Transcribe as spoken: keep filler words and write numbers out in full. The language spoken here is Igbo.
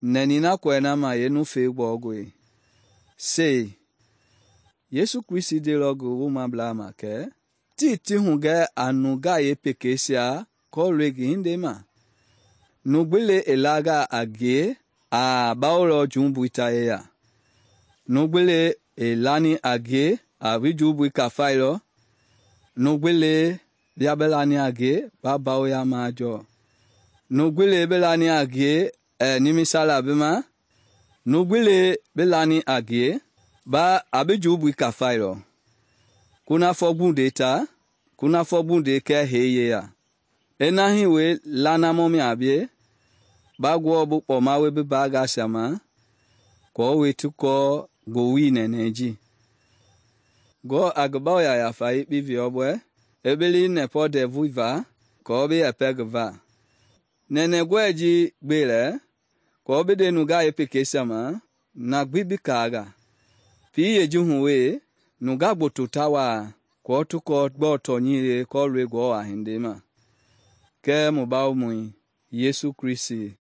nenina kwena ma yenu fe gbogwe say Yesu Kristi de logo wuma blama ke ti ti hunge anuga ye pekesia ko regi hindema nugbele elaga age a baolo jumbuita ya nugbele elani age a wijubu kafailo nugbele biabelani age babao ya majo nugbele belani age e nimisala bema nugbele belani age ba abijubu kafailo kuna fogbunde ta kuna fogbunde ke heye ya enahi we lana momi abie bagwo bu pomawe be baga shama ko we tuko go wi neneji go agba ya ya fa ipi vi obwe ebeli ne po de vuiva ko be epegva nene gweji gbere ko be de nuga epeke shama na gbibi kaga pi yeju we nuga gbotutawa ko tuko gbo tonyire ko re go ahindema ke mo ba mu Yesu Kristi